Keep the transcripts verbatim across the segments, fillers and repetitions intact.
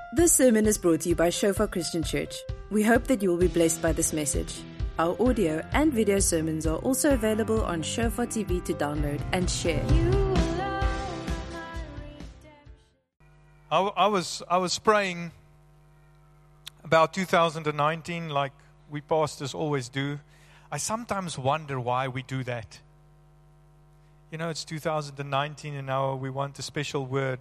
This sermon is brought to you by Shofar Christian Church. We hope that you will be blessed by this message. Our audio and video sermons are also available on Shofar T V to download and share. I, I was I was praying about two thousand nineteen, like we pastors always do. I sometimes wonder why we do that. You know, it's two thousand nineteen and now we want a special word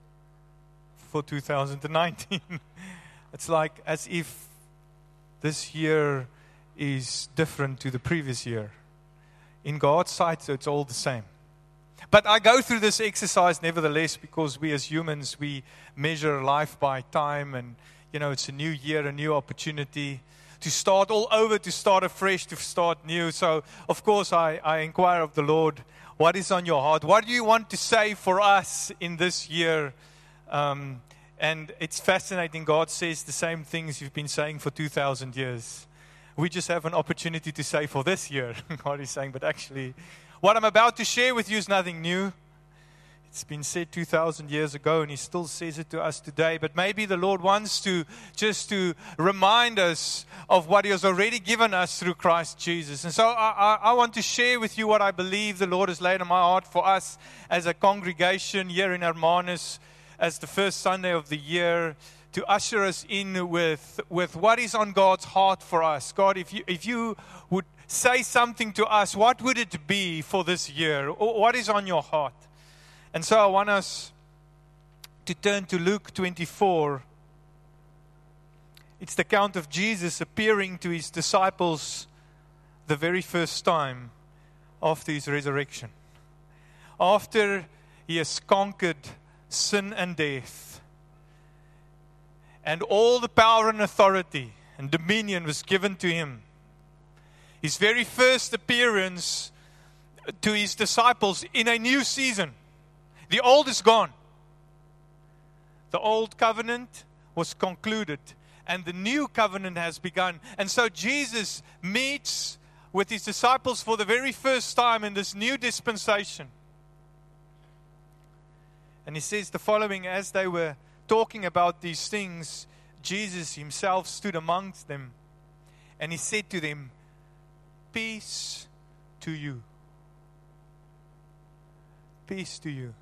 for two thousand nineteen. It's like as if this year is different to the previous year. In God's sight, it's all the same. But I go through this exercise nevertheless because we as humans, we measure life by time, and you know, it's a new year, a new opportunity to start all over, to start afresh, to start new. So of course I, I inquire of the Lord, what is on your heart? What do you want to say for us in this year? Um, and it's fascinating. God says the same things you've been saying for two thousand years. We just have an opportunity to say for this year. God is saying, but actually, what I'm about to share with you is nothing new. It's been said two thousand years ago, and He still says it to us today. But maybe the Lord wants to just to remind us of what He has already given us through Christ Jesus. And so I, I, I want to share with you what I believe the Lord has laid on my heart for us as a congregation here in Hermanus, as the first Sunday of the year, to usher us in with, with what is on God's heart for us. God, if you, if you would say something to us, what would it be for this year? Or what is on your heart? And so I want us to turn to Luke twenty-four. It's the account of Jesus appearing to His disciples the very first time after His resurrection. After He has conquered sin and death, and all the power and authority and dominion was given to Him. His very first appearance to His disciples in a new season. The old is gone. The old covenant was concluded, and the new covenant has begun. And so Jesus meets with His disciples for the very first time in this new dispensation. And He says the following: as they were talking about these things, Jesus Himself stood amongst them, and He said to them, "Peace to you. Peace to you."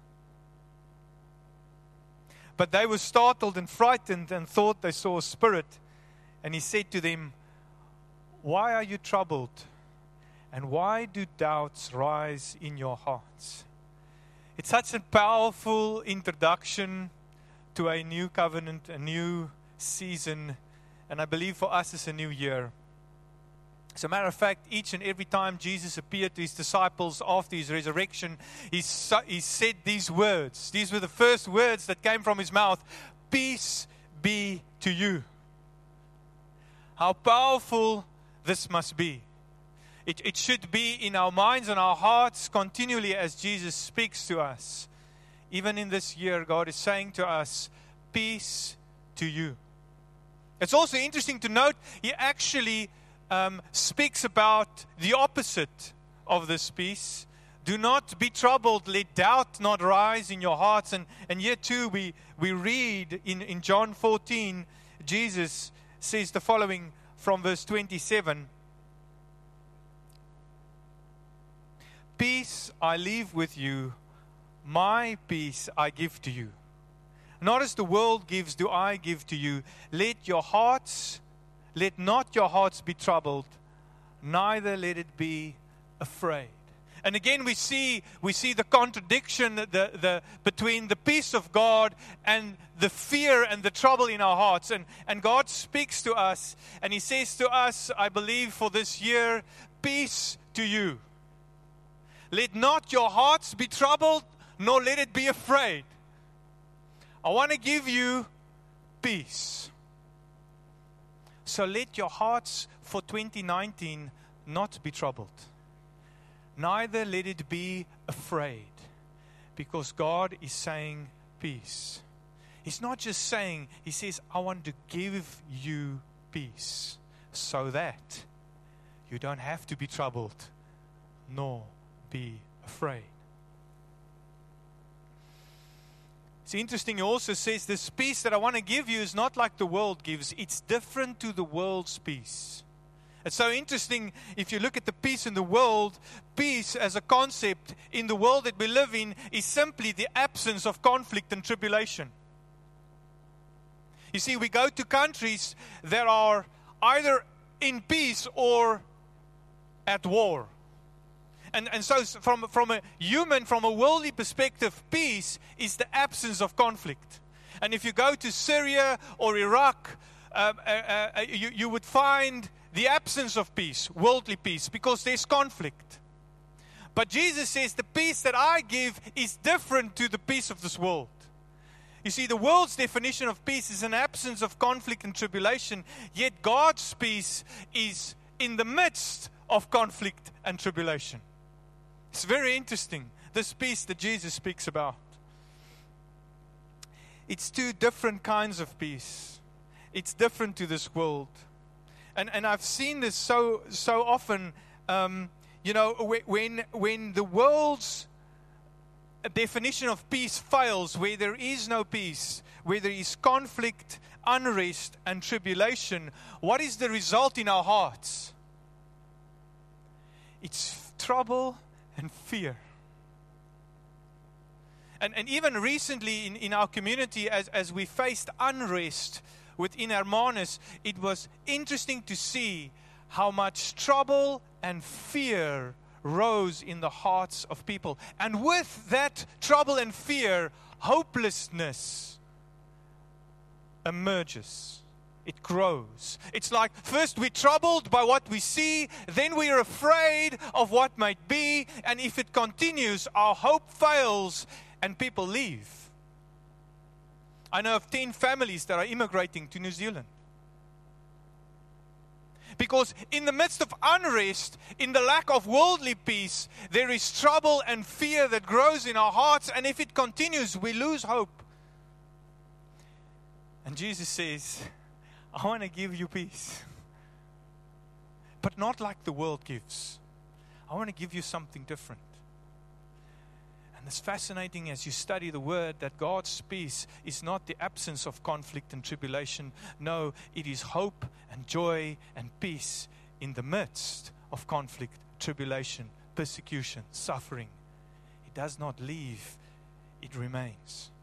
But they were startled and frightened and thought they saw a spirit. And He said to them, "Why are you troubled? And why do doubts rise in your hearts?" It's such a powerful introduction to a new covenant, a new season, and I believe for us it's a new year. As a matter of fact, each and every time Jesus appeared to His disciples after His resurrection, He, he said these words. These were the first words that came from His mouth: "Peace be to you." How powerful this must be. It, it should be in our minds and our hearts continually as Jesus speaks to us. Even in this year, God is saying to us, "Peace to you." It's also interesting to note, He actually um, speaks about the opposite of this peace. "Do not be troubled, let doubt not rise in your hearts." And, and here too, we, we read in, in John fourteen, Jesus says the following from verse twenty-seven. "Peace I leave with you, my peace I give to you. Not as the world gives do I give to you. Let your hearts, let not your hearts be troubled, neither let it be afraid." And again we see we see the contradiction the, the, between the peace of God and the fear and the trouble in our hearts. And, and God speaks to us, and He says to us, I believe for this year, "Peace to you. Let not your hearts be troubled, nor let it be afraid." I want to give you peace. So let your hearts for twenty nineteen not be troubled. Neither let it be afraid. Because God is saying peace. He's not just saying, He says, "I want to give you peace." So that you don't have to be troubled, nor be afraid. It's interesting, he also says this peace that I want to give you is not like the world gives. It's different to the world's peace. It's so interesting if you look at the peace in the world. Peace as a concept in the world that we live in is simply the absence of conflict and tribulation. You see, we go to countries that are either in peace or at war. And, and so from, from a human, from a worldly perspective, peace is the absence of conflict. And if you go to Syria or Iraq, um, uh, uh, you, you would find the absence of peace, worldly peace, because there's conflict. But Jesus says the peace that I give is different to the peace of this world. You see, the world's definition of peace is an absence of conflict and tribulation, yet God's peace is in the midst of conflict and tribulation. It's very interesting, this peace that Jesus speaks about. It's two different kinds of peace. It's different to this world. And and I've seen this so so often, um, you know, when when the world's definition of peace fails, where there is no peace, where there is conflict, unrest, and tribulation, what is the result in our hearts? It's trouble and fear. And and even recently in, in our community, as, as we faced unrest within Hermanus, it was interesting to see how much trouble and fear rose in the hearts of people. And with that trouble and fear, hopelessness emerges. It grows. It's like first we're troubled by what we see, then we are afraid of what might be, and if it continues, our hope fails and people leave. I know of ten families that are immigrating to New Zealand. Because in the midst of unrest, in the lack of worldly peace, there is trouble and fear that grows in our hearts, and if it continues, we lose hope. And Jesus says, I want to give you peace. But not like the world gives. I want to give you something different. And it's fascinating as you study the Word that God's peace is not the absence of conflict and tribulation. No, it is hope and joy and peace in the midst of conflict, tribulation, persecution, suffering. It does not leave, it remains.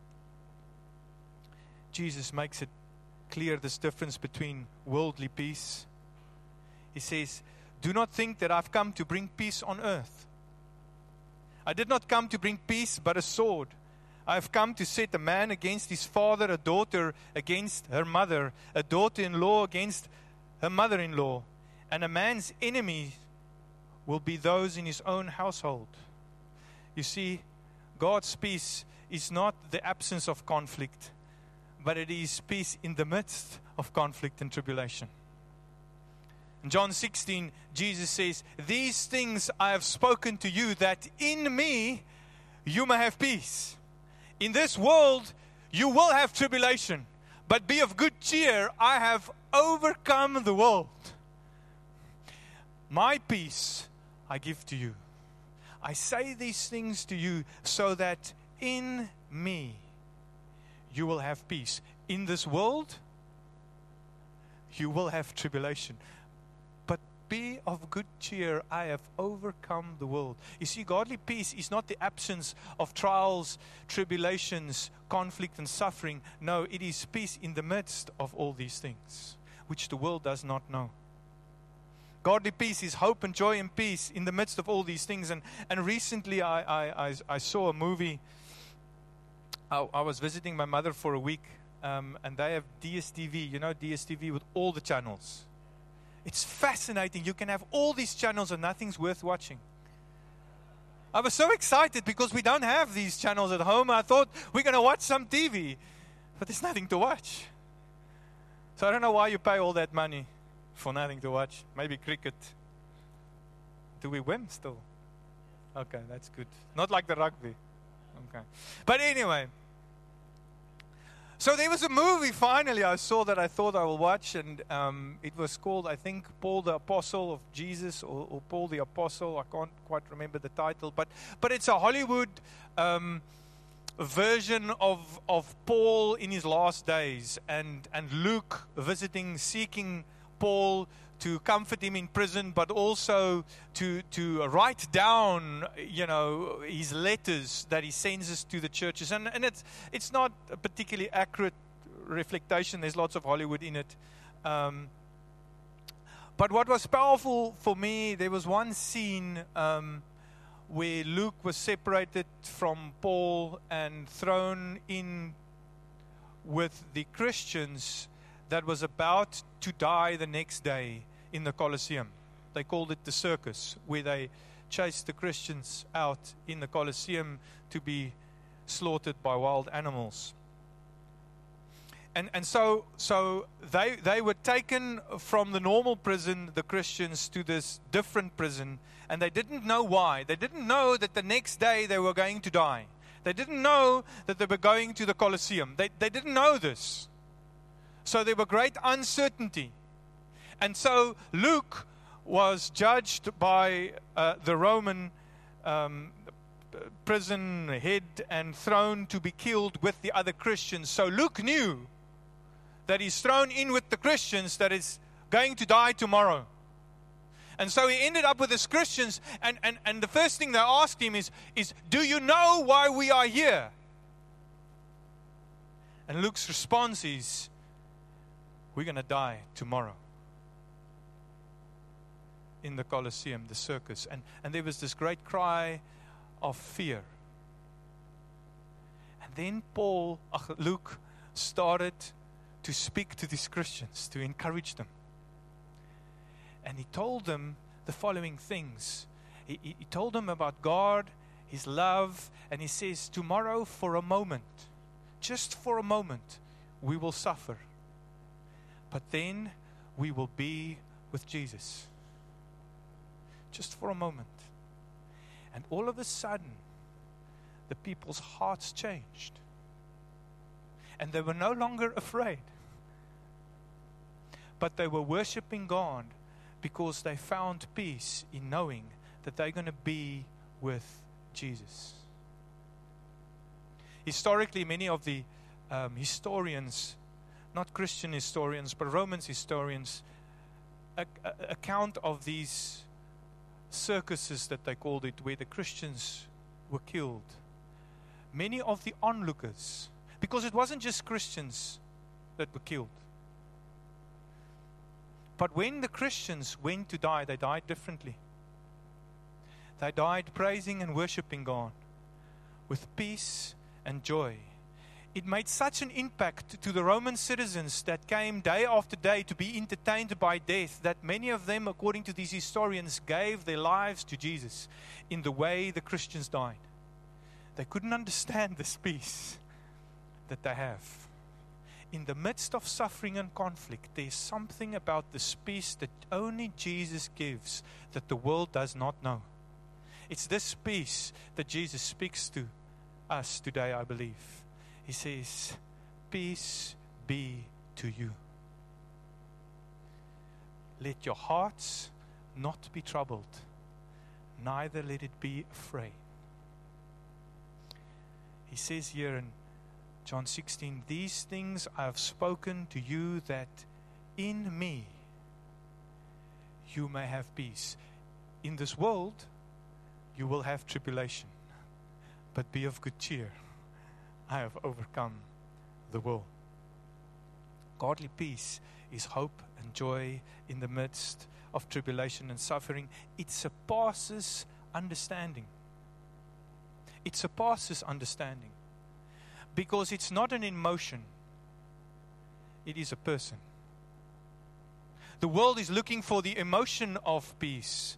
Jesus makes it clear this difference between worldly peace. He says, do not think that I've come to bring peace on earth. I did not come to bring peace, but a sword. I have come to set a man against his father, a daughter against her mother, a daughter-in-law against her mother-in-law, and a man's enemy will be those in his own household. You see, God's peace is not the absence of conflict, but it is peace in the midst of conflict and tribulation. In John sixteen, Jesus says, these things I have spoken to you, that in me you may have peace. In this world you will have tribulation, but be of good cheer, I have overcome the world. My peace I give to you. I say these things to you so that in me you will have peace. In this world, you will have tribulation. But be of good cheer, I have overcome the world. You see, godly peace is not the absence of trials, tribulations, conflict and suffering. No, it is peace in the midst of all these things, which the world does not know. Godly peace is hope and joy and peace in the midst of all these things. And, and recently I, I, I, I saw a movie. I, I was visiting my mother for a week, um, and they have D S T V, you know, D S T V with all the channels. It's fascinating. You can have all these channels and nothing's worth watching. I was so excited because we don't have these channels at home. I thought we're going to watch some T V, but there's nothing to watch. So I don't know why you pay all that money for nothing to watch. Maybe cricket. Do we win still? Okay, that's good. Not like the rugby. Okay. But anyway. So there was a movie finally I saw that I thought I will watch, and um, it was called, I think, Paul the Apostle of Jesus, or, or Paul the Apostle. I can't quite remember the title, but but it's a Hollywood um, version of, of Paul in his last days, and, and Luke visiting, seeking Paul to comfort him in prison, but also to to write down, you know, his letters that he sends to the churches. And, and it's, it's not a particularly accurate reflection. There's lots of Hollywood in it. Um, but what was powerful for me, there was one scene um, where Luke was separated from Paul and thrown in with the Christians that was about to die the next day in the Colosseum. They called it the circus, where they chased the Christians out in the Colosseum to be slaughtered by wild animals. And and so so they they were taken from the normal prison, the Christians, to this different prison, and they didn't know why. They didn't know that the next day they were going to die. They didn't know that they were going to the Colosseum. They they didn't know this. So there were great uncertainty. And so Luke was judged by uh, the Roman um, prison head and thrown to be killed with the other Christians. So Luke knew that he's thrown in with the Christians that is going to die tomorrow. And so he ended up with his Christians, and, and, and the first thing they asked him is, is, do you know why we are here? And Luke's response is, we're going to die tomorrow in the Colosseum, the circus. And, and there was this great cry of fear. And then Paul, uh, Luke, started to speak to these Christians, to encourage them. And he told them the following things. He, he, he told them about God, His love, and he says, tomorrow for a moment, just for a moment, we will suffer. But then we will be with Jesus. Just for a moment. And all of a sudden, the people's hearts changed. And they were no longer afraid. But they were worshiping God because they found peace in knowing that they're going to be with Jesus. Historically, many of the um, historians, not Christian historians, but Roman historians, a, a, account of these circuses that they called it, where the Christians were killed. Many of the onlookers, because it wasn't just Christians that were killed. But when the Christians went to die, they died differently. They died praising and worshiping God with peace and joy. It made such an impact to the Roman citizens that came day after day to be entertained by death that many of them, according to these historians, gave their lives to Jesus in the way the Christians died. They couldn't understand this peace that they have. In the midst of suffering and conflict, there's something about this peace that only Jesus gives that the world does not know. It's this peace that Jesus speaks to us today, I believe. He says, peace be to you. Let your hearts not be troubled, neither let it be afraid. He says here in John sixteen, these things I have spoken to you that in me you may have peace. In this world you will have tribulation, but be of good cheer. I have overcome the world. Godly peace is hope and joy in the midst of tribulation and suffering. It surpasses understanding. It surpasses understanding. Because it's not an emotion. It is a person. The world is looking for the emotion of peace.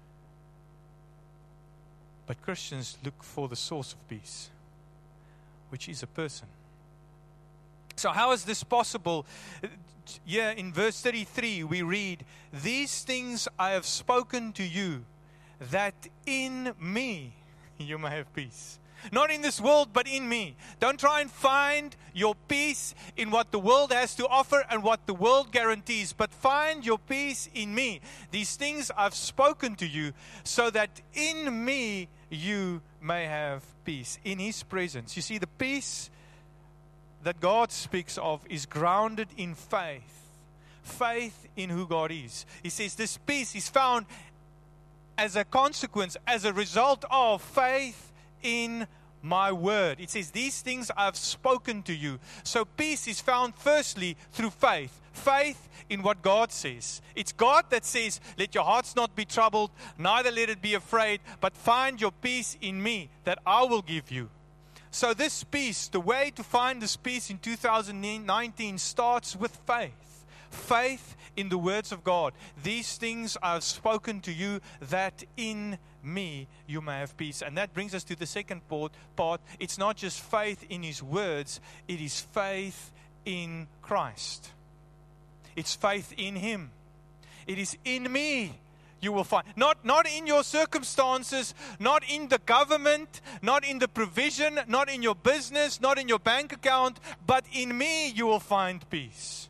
But Christians look for the source of peace, which is a person. So how is this possible? Here in verse thirty-three we read, these things I have spoken to you, that in me you may have peace. Not in this world, but in me. Don't try and find your peace in what the world has to offer and what the world guarantees, but find your peace in me. These things I've spoken to you so that in me you may have peace, in His presence. You see, the peace that God speaks of is grounded in faith. Faith in who God is. He says this peace is found as a consequence, as a result of faith in my word. It says, these things I've spoken to you. So peace is found firstly through faith. Faith in what God says. It's God that says, let your hearts not be troubled, neither let it be afraid, but find your peace in me that I will give you. So this peace, the way to find this peace in two thousand nineteen starts with faith. Faith in the words of God. These things I've spoken to you that in me you may have peace. And that brings us to the second part. part. It's not just faith in His words, it is faith in Christ. It's faith in Him. It is in me you will find. Not, not in your circumstances, not in the government, not in the provision, not in your business, not in your bank account, but in me you will find peace.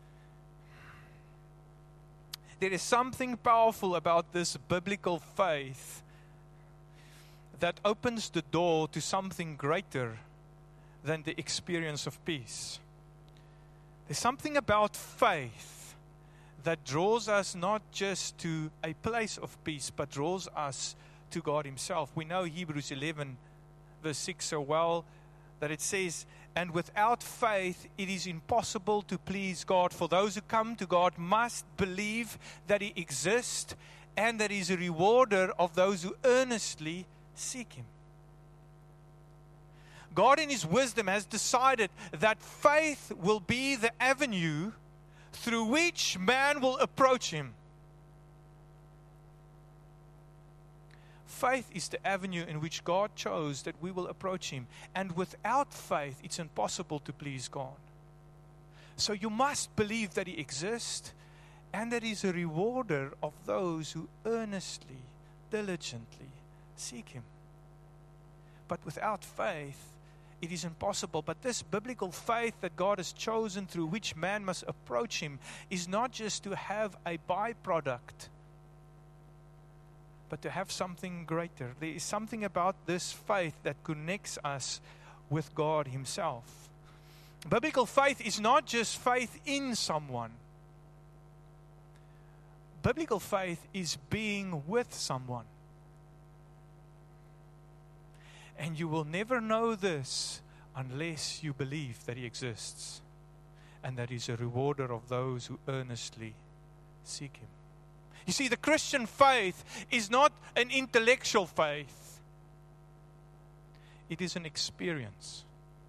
There is something powerful about this biblical faith that opens the door to something greater than the experience of peace. There's something about faith that draws us not just to a place of peace, but draws us to God Himself. We know Hebrews eleven verse six so well, that it says, and without faith it is impossible to please God. For those who come to God must believe that He exists and that He is a rewarder of those who earnestly seek Him. God in His wisdom has decided that faith will be the avenue through which man will approach Him. Faith is the avenue in which God chose that we will approach Him. And without faith, it's impossible to please God. So you must believe that He exists and that He is a rewarder of those who earnestly, diligently seek Him. But without faith, it is impossible. But this biblical faith that God has chosen through which man must approach Him is not just to have a byproduct, but to have something greater. There is something about this faith that connects us with God Himself. Biblical faith is not just faith in someone. Biblical faith is being with someone. And you will never know this unless you believe that He exists and that He's a rewarder of those who earnestly seek Him. You see, the Christian faith is not an intellectual faith. It is an experience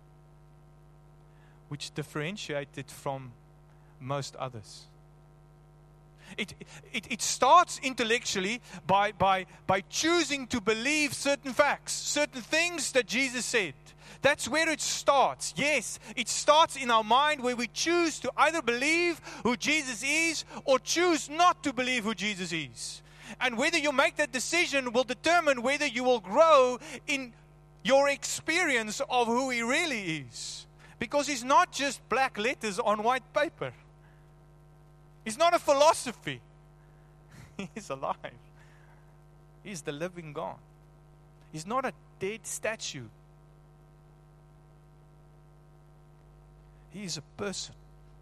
which differentiates it from most others. It, it, it starts intellectually by, by, by choosing to believe certain facts, certain things that Jesus said. That's where it starts. Yes, it starts in our mind where we choose to either believe who Jesus is or choose not to believe who Jesus is. And whether you make that decision will determine whether you will grow in your experience of who He really is. Because He's not just black letters on white paper. He's not a philosophy. He's alive. He's the living God. He's not a dead statue. He is a person.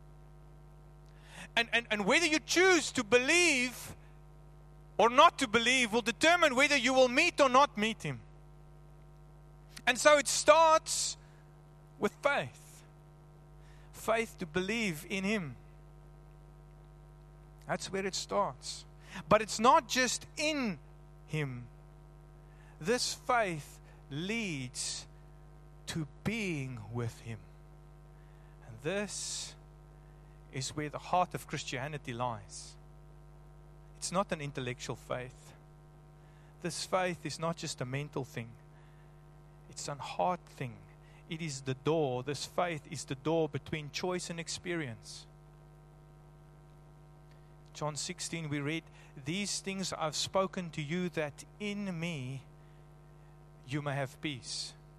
And, and, and whether you choose to believe or not to believe will determine whether you will meet or not meet Him. And so it starts with faith. Faith to believe in Him. That's where it starts. But it's not just in Him. This faith leads to being with Him. And this is where the heart of Christianity lies. It's not an intellectual faith. This faith is not just a mental thing. It's a heart thing. It is the door. This faith is the door between choice and experience. John sixteen, we read, these things I've spoken to you that in me you may have peace.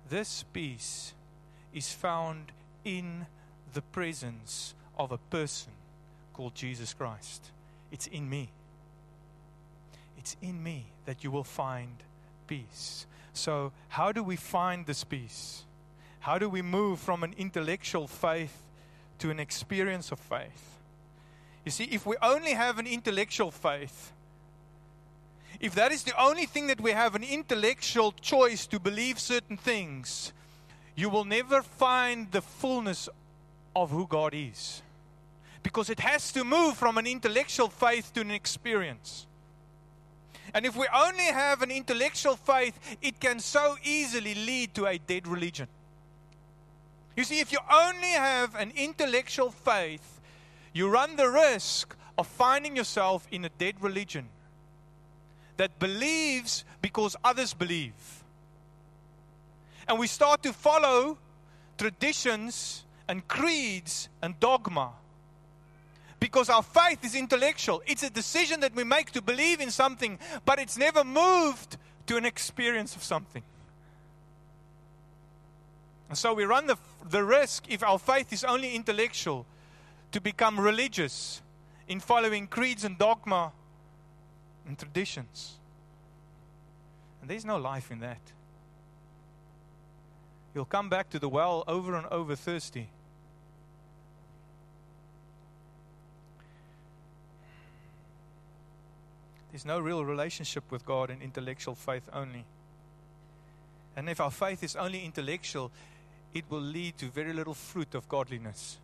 This peace is found in the presence of a person called Jesus Christ. It's in me. It's in me that you will find peace. So, how do we find this peace? How do we move from an intellectual faith to an experience of faith? You see, if we only have an intellectual faith, if that is the only thing that we have, an intellectual choice to believe certain things, you will never find the fullness of who God is. Because it has to move from an intellectual faith to an experience. And if we only have an intellectual faith, it can so easily lead to a dead religion. You see, if you only have an intellectual faith, you run the risk of finding yourself in a dead religion that believes because others believe. And we start to follow traditions and creeds and dogma. Because our faith is intellectual. It's a decision that we make to believe in something, but it's never moved to an experience of something. And so we run the, the risk, if our faith is only intellectual, to become religious in following creeds and dogma and traditions. And there's no life in that. You'll come back to the well over and over thirsty. There's no real relationship with God in intellectual faith only. And if our faith is only intellectual, it will lead to very little fruit of godliness.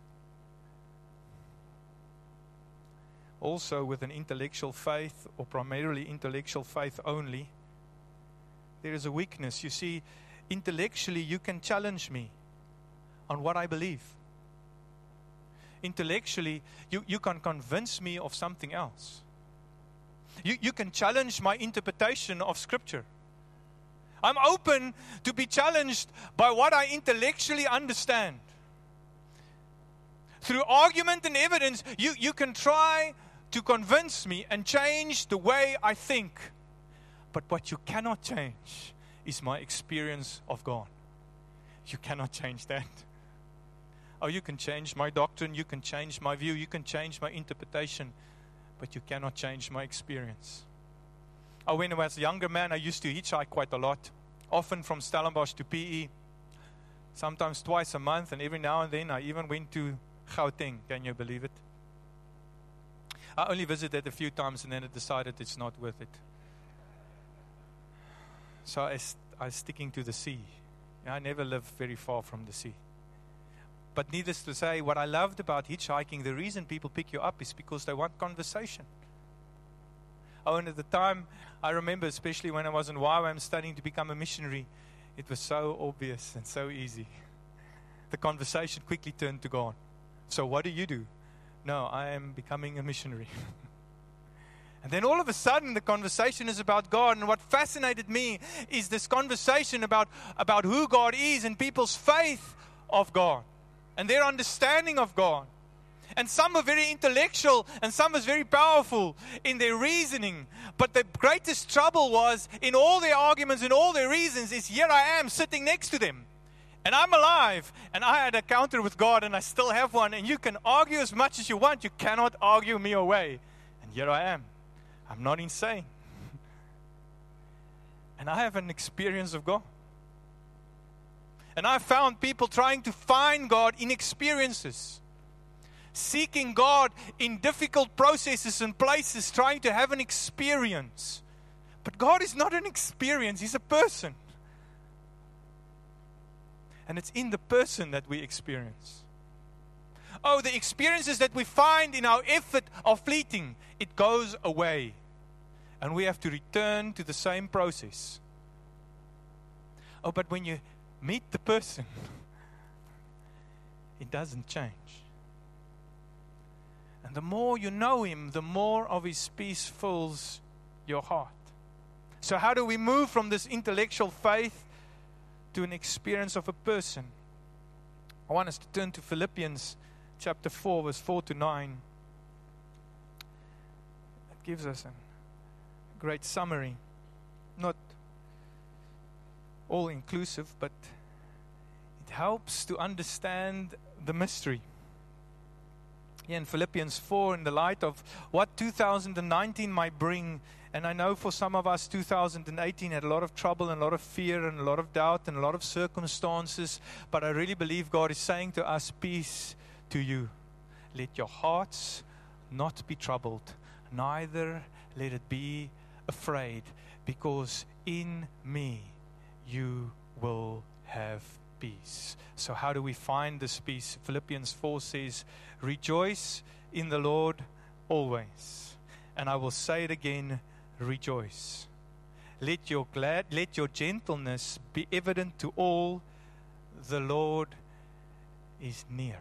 Also, with an intellectual faith, or primarily intellectual faith only, there is a weakness. You see, intellectually you can challenge me on what I believe. Intellectually, you, you can convince me of something else. You, you can challenge my interpretation of Scripture. I'm open to be challenged by what I intellectually understand. Through argument and evidence, you, you can try to convince me and change the way I think. But what you cannot change is my experience of God. You cannot change that. Oh, you can change my doctrine, you can change my view, you can change my interpretation, but you cannot change my experience. Oh, when I was a younger man, I used to hitchhike quite a lot, often from Stellenbosch to P E, sometimes twice a month, and every now and then I even went to Gauteng. Can you believe it? I only visited a few times and then I decided it's not worth it. So I, I was sticking to the sea. I never lived very far from the sea. But needless to say, what I loved about hitchhiking, the reason people pick you up is because they want conversation. Oh, and at the time, I remember, especially when I was in Y WAM studying to become a missionary, it was so obvious and so easy. The conversation quickly turned to God. So what do you do? No, I am becoming a missionary. And then all of a sudden, the conversation is about God. And what fascinated me is this conversation about, about who God is and people's faith of God and their understanding of God. And some are very intellectual and some is very powerful in their reasoning. But the greatest trouble was in all their arguments and all their reasons is here I am sitting next to them. And I'm alive, and I had a encounter with God, and I still have one. And you can argue as much as you want. You cannot argue me away. And here I am. I'm not insane. And I have an experience of God. And I found people trying to find God in experiences. Seeking God in difficult processes and places, trying to have an experience. But God is not an experience. He's a person. And it's in the person that we experience. Oh, the experiences that we find in our effort are fleeting. It goes away. And we have to return to the same process. Oh, but when you meet the person, it doesn't change. And the more you know Him, the more of His peace fills your heart. So how do we move from this intellectual faith to an experience of a person? I want us to turn to Philippians chapter four, verse four to nine. It gives us a great summary. Not all inclusive, but helps to understand the mystery. Here in Philippians four, in the light of what two thousand nineteen might bring, and I know for some of us two thousand eighteen had a lot of trouble and a lot of fear and a lot of doubt and a lot of circumstances, but I really believe God is saying to us, peace to you. Let your hearts not be troubled, neither let it be afraid, because in me you will have peace. So how do we find this peace? Philippians four says, rejoice in the Lord always. And I will say it again, rejoice. Let your glad, let your gentleness be evident to all. The Lord is near.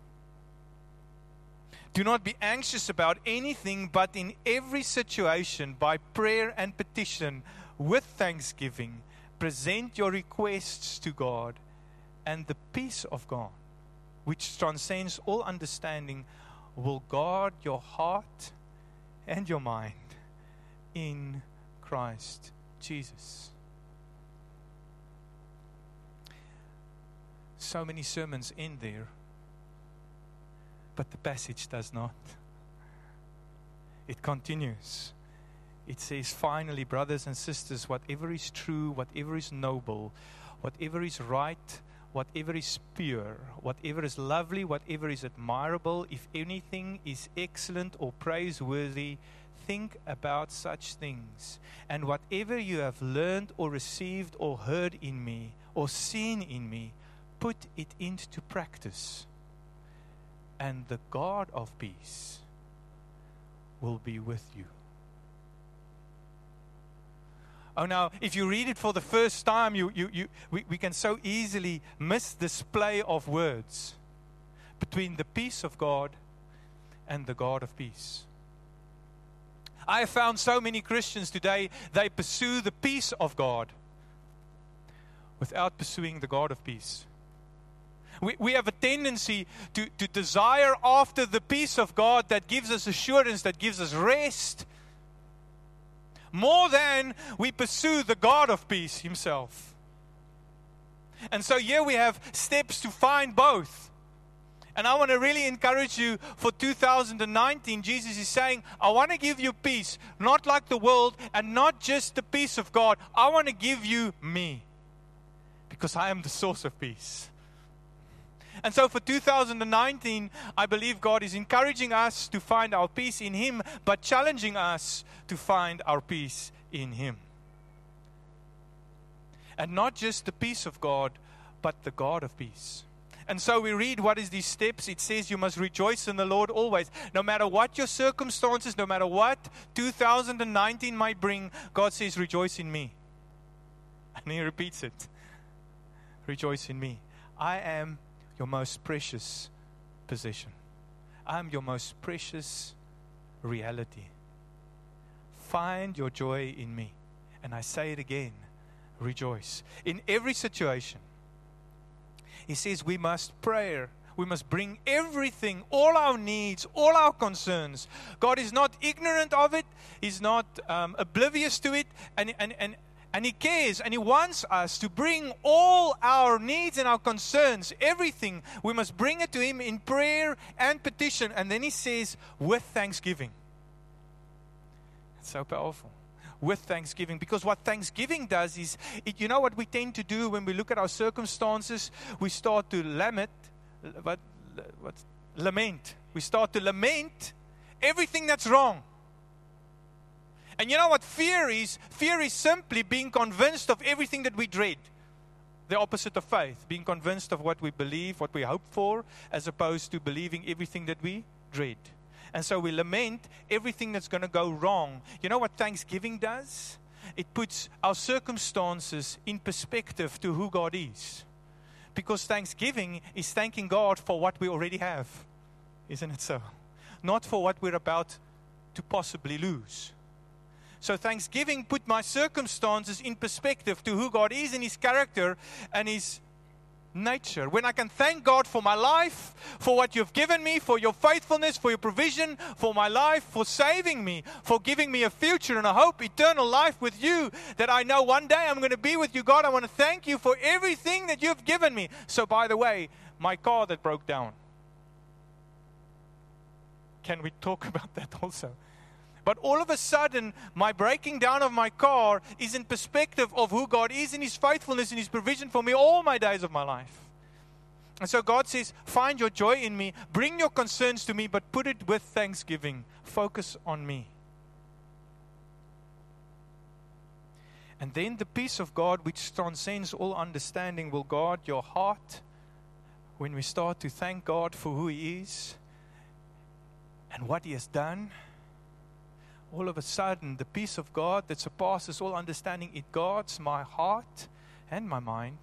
Do not be anxious about anything, but in every situation, by prayer and petition, with thanksgiving, present your requests to God, and the peace of God, which transcends all understanding, will guard your heart and your mind in Christ Jesus. So many sermons end there, but the passage does not. It continues. It says, finally, brothers and sisters, whatever is true, whatever is noble, whatever is right, whatever is pure, whatever is lovely, whatever is admirable, if anything is excellent or praiseworthy, think about such things. And whatever you have learned or received or heard in me or seen in me, put it into practice. And the God of peace will be with you. Oh, now, if you read it for the first time, you, you, you, we, we can so easily miss this play of words between the peace of God and the God of peace. I have found so many Christians today, they pursue the peace of God without pursuing the God of peace. We, we have a tendency to, to desire after the peace of God that gives us assurance, that gives us rest, more than we pursue the God of peace Himself. And so here we have steps to find both. And I want to really encourage you for two thousand nineteen. Jesus is saying, I want to give you peace, not like the world, and not just the peace of God. I want to give you me, because I am the source of peace. And so for two thousand nineteen, I believe God is encouraging us to find our peace in Him, but challenging us to find our peace in Him. And not just the peace of God, but the God of peace. And so we read what is these steps. It says you must rejoice in the Lord always. No matter what your circumstances, no matter what two thousand nineteen might bring, God says rejoice in me. And He repeats it. Rejoice in me. I am your most precious possession. I am your most precious reality. Find your joy in me. And I say it again, rejoice. In every situation, He says we must pray. We must bring everything, all our needs, all our concerns. God is not ignorant of it. He's not um, oblivious to it. And, and, and, And He cares, and He wants us to bring all our needs and our concerns, everything. We must bring it to Him in prayer and petition. And then He says, with thanksgiving. It's so powerful. With thanksgiving. Because what thanksgiving does is, it, you know what we tend to do when we look at our circumstances? We start to lament. What, what, lament. We start to lament everything that's wrong. And you know what fear is? Fear is simply being convinced of everything that we dread. The opposite of faith. Being convinced of what we believe, what we hope for, as opposed to believing everything that we dread. And so we lament everything that's going to go wrong. You know what thanksgiving does? It puts our circumstances in perspective to who God is. Because thanksgiving is thanking God for what we already have. Isn't it so? Not for what we're about to possibly lose. So thanksgiving put my circumstances in perspective to who God is and His character and His nature. When I can thank God for my life, for what you've given me, for your faithfulness, for your provision, for my life, for saving me, for giving me a future and a hope, eternal life with you, that I know one day I'm going to be with you, God. I want to thank you for everything that you've given me. So, by the way, my car that broke down. Can we talk about that also? But all of a sudden, my breaking down of my car is in perspective of who God is and His faithfulness and His provision for me all my days of my life. And so God says, find your joy in me, bring your concerns to me, but put it with thanksgiving. Focus on me. And then the peace of God, which transcends all understanding, will guard your heart when we start to thank God for who He is and what He has done. All of a sudden, the peace of God that surpasses all understanding, it guards my heart and my mind.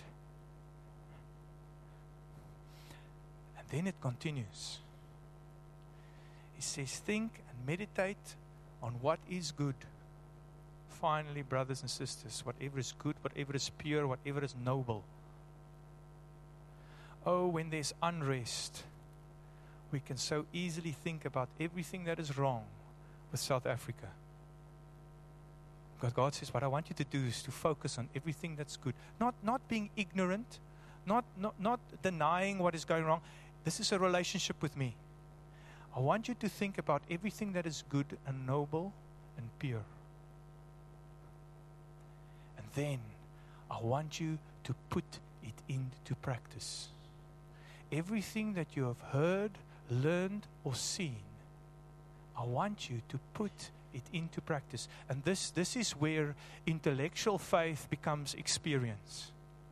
And then it continues. He says, think and meditate on what is good. Finally, brothers and sisters, whatever is good, whatever is pure, whatever is noble. Oh, when there's unrest, we can so easily think about everything that is wrong with South Africa. Because God says, what I want you to do is to focus on everything that's good. Not not being ignorant, not, not, not denying what is going wrong. This is a relationship with me. I want you to think about everything that is good and noble and pure. And then I want you to put it into practice. Everything that you have heard, learned, or seen, I want you to put it into practice. And this, this is where intellectual faith becomes experience.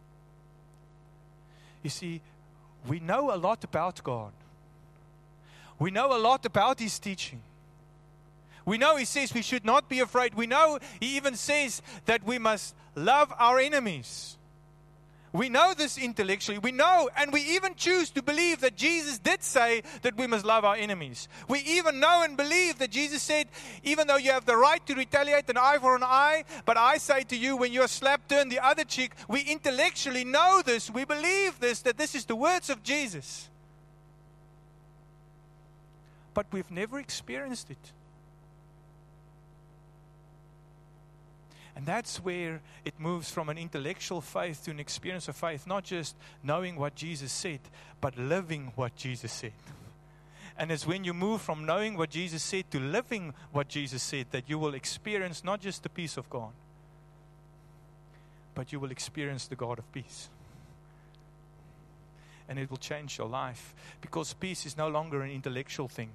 You see, we know a lot about God. We know a lot about His teaching. We know He says we should not be afraid. We know He even says that we must love our enemies. We know this intellectually. We know, and we even choose to believe that Jesus did say that we must love our enemies. We even know and believe that Jesus said, even though you have the right to retaliate an eye for an eye, but I say to you, when you are slapped, turn the other cheek. We intellectually know this. We believe this, that this is the words of Jesus. But we've never experienced it. And that's where it moves from an intellectual faith to an experience of faith, not just knowing what Jesus said, but living what Jesus said. And it's when you move from knowing what Jesus said to living what Jesus said that you will experience not just the peace of God, but you will experience the God of peace. And it will change your life, because peace is no longer an intellectual thing.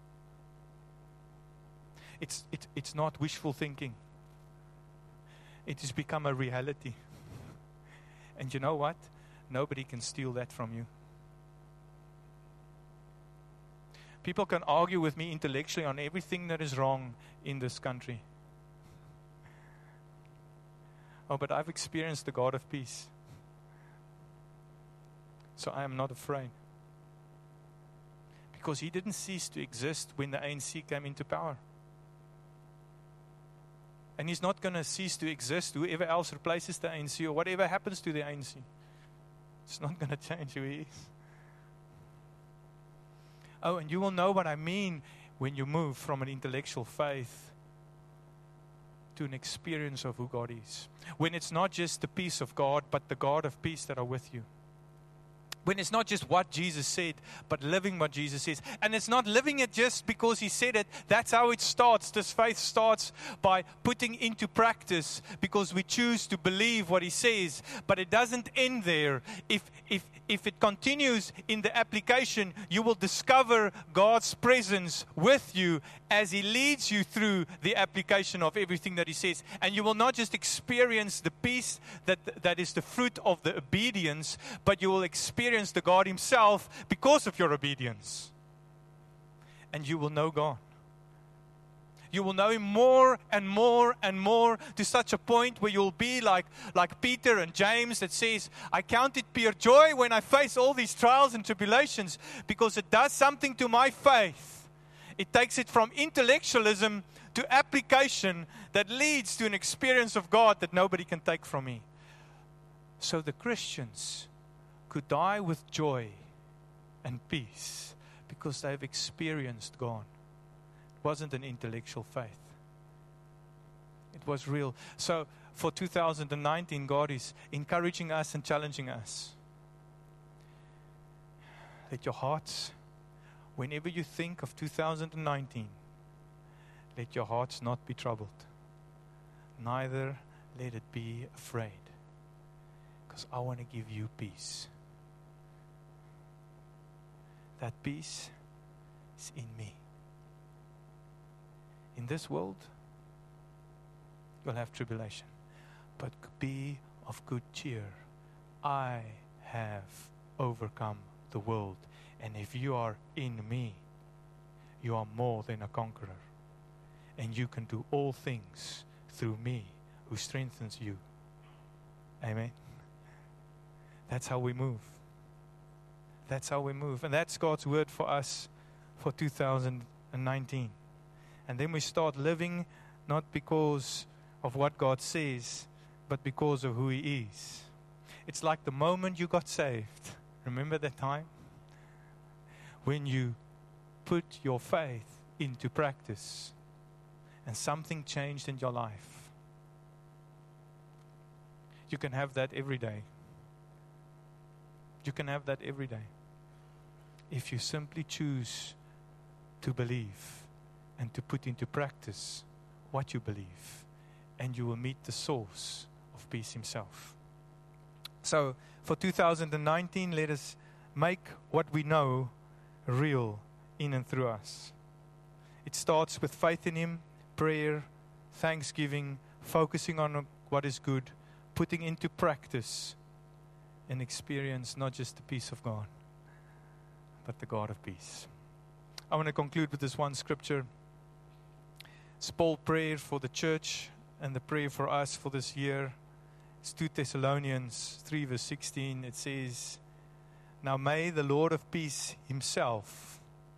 It's, it, it's not wishful thinking. It has become a reality. And you know what? Nobody can steal that from you. People can argue with me intellectually on everything that is wrong in this country. Oh, but I've experienced the God of peace. So I am not afraid. Because He didn't cease to exist when the A N C came into power. And He's not going to cease to exist, whoever else replaces the A N C or whatever happens to the A N C. It's not going to change who He is. Oh, and you will know what I mean when you move from an intellectual faith to an experience of who God is. When it's not just the peace of God, but the God of peace that are with you. When it's not just what Jesus said, but living what Jesus says. And it's not living it just because He said it. That's how it starts. This faith starts by putting into practice, because we choose to believe what He says. But it doesn't end there. If, if, if it continues in the application, you will discover God's presence with you as He leads you through the application of everything that He says. And you will not just experience the peace that, that is the fruit of the obedience, but you will experience the God Himself because of your obedience. And you will know God. You will know Him more and more and more, to such a point where you'll be like, like Peter and James that says, I count it pure joy when I face all these trials and tribulations, because it does something to my faith. It takes it from intellectualism to application that leads to an experience of God that nobody can take from me. So the Christians could die with joy and peace because they've experienced God. It wasn't an intellectual faith. It was real. So for two thousand nineteen, God is encouraging us and challenging us. Let your hearts, whenever you think of two thousand nineteen, let your hearts not be troubled. Neither let it be afraid. Because I want to give you peace. That peace is in me. In this world, you'll have tribulation. But be of good cheer. I have overcome the world. And if you are in me, you are more than a conqueror. And you can do all things through me who strengthens you. Amen. That's how we move. That's how we move. And that's God's word for us for two thousand nineteen. And then we start living not because of what God says, but because of who He is. It's like the moment you got saved. Remember that time? When you put your faith into practice and something changed in your life. You can have that every day. You can have that every day. If you simply choose to believe and to put into practice what you believe, and you will meet the source of peace Himself. So, for two thousand nineteen, let us make what we know real in and through us. It starts with faith in Him, prayer, thanksgiving, focusing on what is good, putting into practice, and experience not just the peace of God, but the God of peace. I want to conclude with this one scripture. It's Paul's prayer for the church and the prayer for us for this year. It's two Thessalonians three verse sixteen. It says, now may the Lord of peace Himself,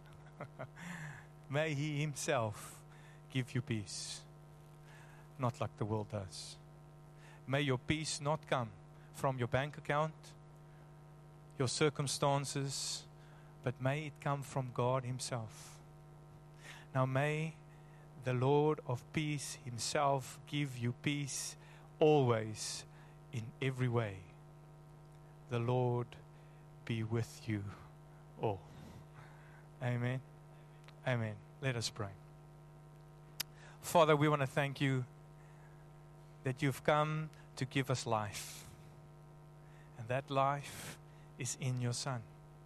may He Himself give you peace, not like the world does. May your peace not come from your bank account, your circumstances, but may it come from God Himself. Now may the Lord of peace Himself give you peace always, in every way. The Lord be with you all. Amen. Amen. Let us pray. Father, we want to thank You that You've come to give us life. And that life is in Your Son.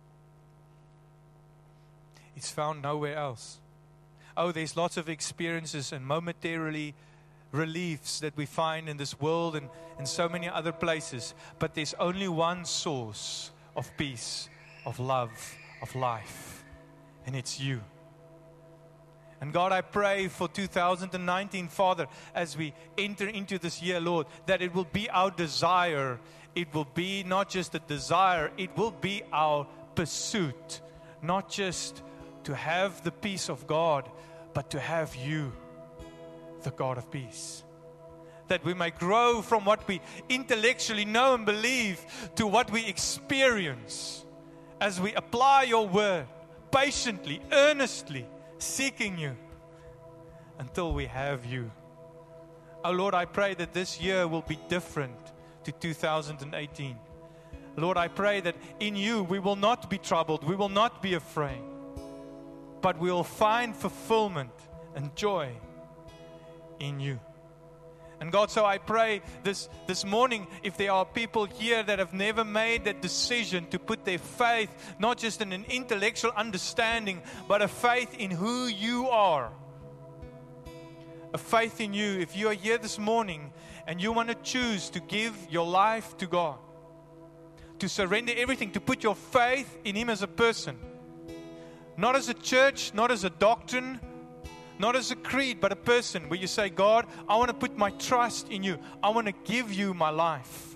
It's found nowhere else. Oh, there's lots of experiences and momentarily reliefs that we find in this world and in so many other places. But there's only one source of peace, of love, of life. And it's You. And God, I pray for two thousand nineteen, Father, as we enter into this year, Lord, that it will be our desire. It will be not just a desire, it will be our pursuit. Not just to have the peace of God, but to have You, the God of peace. That we may grow from what we intellectually know and believe to what we experience as we apply Your word patiently, earnestly, seeking You until we have You. Oh Lord, I pray that this year will be different to two thousand eighteen. Lord, I pray that in You we will not be troubled, we will not be afraid, but we will find fulfillment and joy in You. And God, so I pray this, this morning, if there are people here that have never made that decision to put their faith, not just in an intellectual understanding, but a faith in who You are. A faith in You. If you are here this morning and you want to choose to give your life to God, to surrender everything, to put your faith in Him as a person, not as a church, not as a doctrine, not as a creed, but a person where you say, God, I want to put my trust in You. I want to give You my life.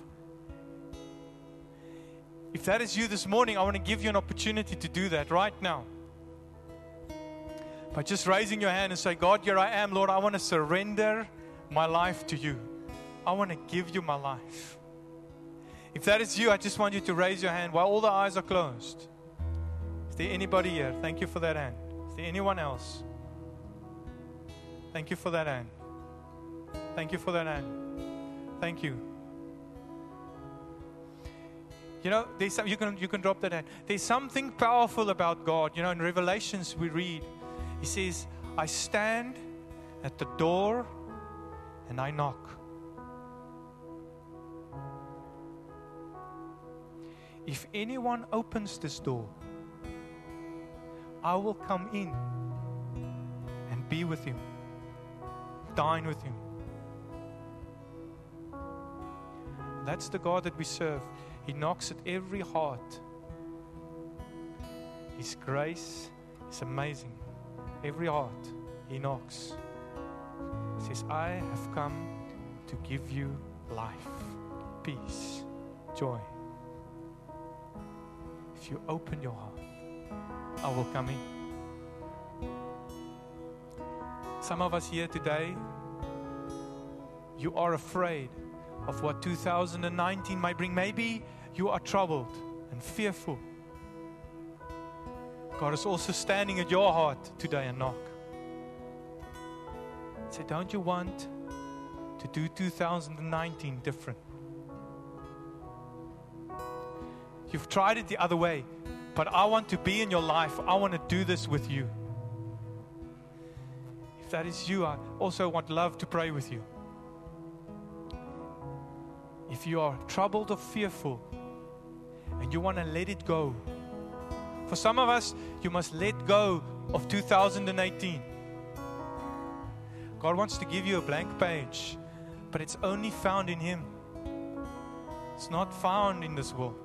If that is you this morning, I want to give you an opportunity to do that right now. By just raising your hand and say, God, here I am, Lord, I want to surrender my life to You. I want to give You my life. If that is you, I just want you to raise your hand while all the eyes are closed. Is there anybody here? Thank you for that hand. Is there anyone else? Thank you for that hand. Thank you for that hand. Thank you. You know, there's some, you can you can drop that hand. There's something powerful about God. You know, in Revelations we read, He says, I stand at the door and I knock. If anyone opens this door, I will come in and be with him, dine with him. That's the God that we serve. He knocks at every heart. His grace is amazing. Every heart, He knocks. He says, I have come to give you life, peace, joy. If you open your heart, I will come in. Some of us here today, you are afraid of what two thousand nineteen might bring. Maybe you are troubled and fearful. God is also standing at your heart today and knock. Say, don't you want to do two thousand nineteen different? You've tried it the other way, but I want to be in your life. I want to do this with you. If that is you, I also want love to pray with you. If you are troubled or fearful and you want to let it go, for some of us, you must let go of two thousand eighteen. God wants to give you a blank page, but it's only found in Him. It's not found in this world.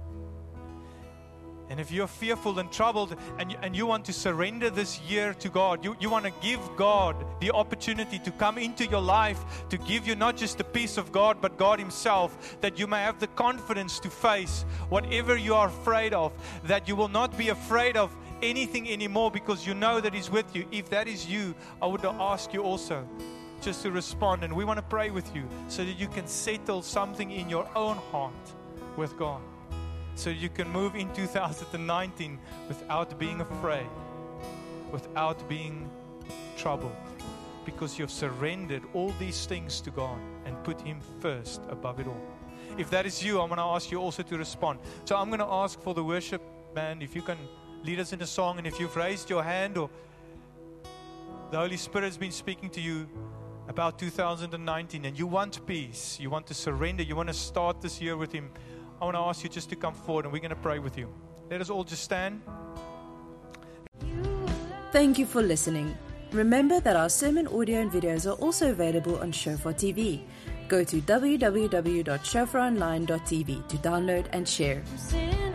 And if you're fearful and troubled and you, and you want to surrender this year to God, you, you want to give God the opportunity to come into your life, to give you not just the peace of God, but God Himself, that you may have the confidence to face whatever you are afraid of, that you will not be afraid of anything anymore because you know that He's with you. If that is you, I would ask you also just to respond, and we want to pray with you so that you can settle something in your own heart with God. So you can move in two thousand nineteen without being afraid, without being troubled, because you've surrendered all these things to God and put Him first above it all. If that is you, I'm going to ask you also to respond. So I'm going to ask for the worship band, if you can lead us in a song, and if you've raised your hand or the Holy Spirit has been speaking to you about two thousand nineteen and you want peace, you want to surrender, you want to start this year with Him, I want to ask you just to come forward and we're going to pray with you. Let us all just stand. Thank you for listening. Remember that our sermon audio and videos are also available on Shofar T V. Go to w w w dot shofar online dot t v to download and share.